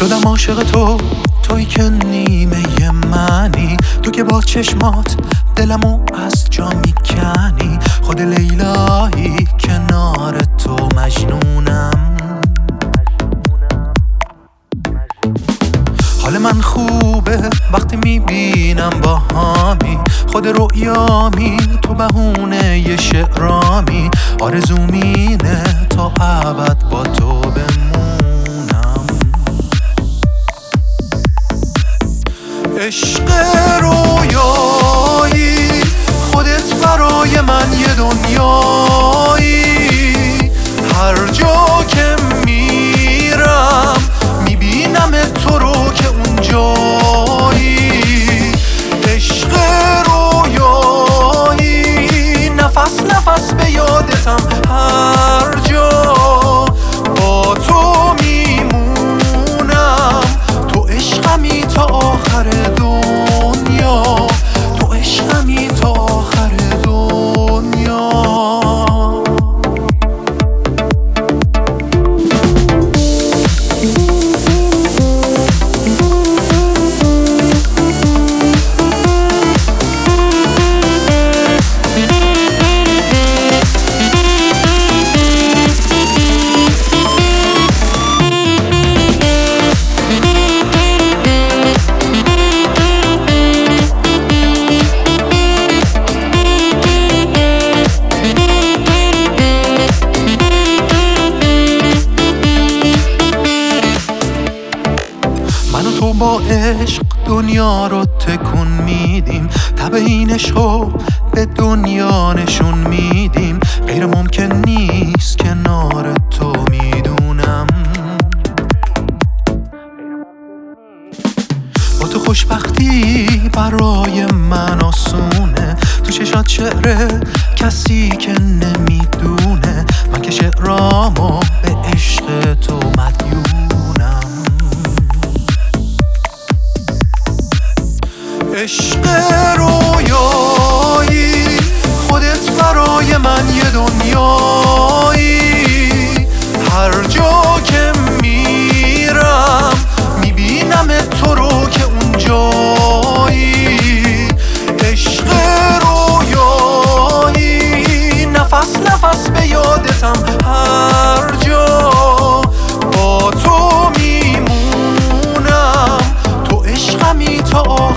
شدم عاشق تو، توی که نیمه منی، تو که با چشمات دلمو از جا میکنی. خود لیلایی کنار تو مجنونم. حال من خوبه وقتی میبینم با هامی، خود رؤیامی تو بهونه ی شعرامی. آرزومینه تا ابد با تو بمونم. عشق رویایی خودت برای من یه دنیایی. هر جا که میرم میبینم تو رو که اونجایی. عشق رویایی نفس نفس به یادتم هر جا با تو میمونم. تو عشقمی تا آخر دنیا، تو عشقمی تا آخر دنیا. تو با عشق دنیا رو تکون میدیم، تب این عشقو به دنیا نشون میدیم. غیر ممکن نیست کنار تو میدونم. با تو خوشبختی برای من آسونه، تو چشات شعره کسی که نمیدونه. من که شعرامو به عشق تو مدیونم. عشق رویایی خودت برای من یه دنیایی. هر جا که میرم میبینم تو رو که اونجایی. عشق رویایی نفس نفس به یادتم هر جا با تو میمونم. تو عشقمی تا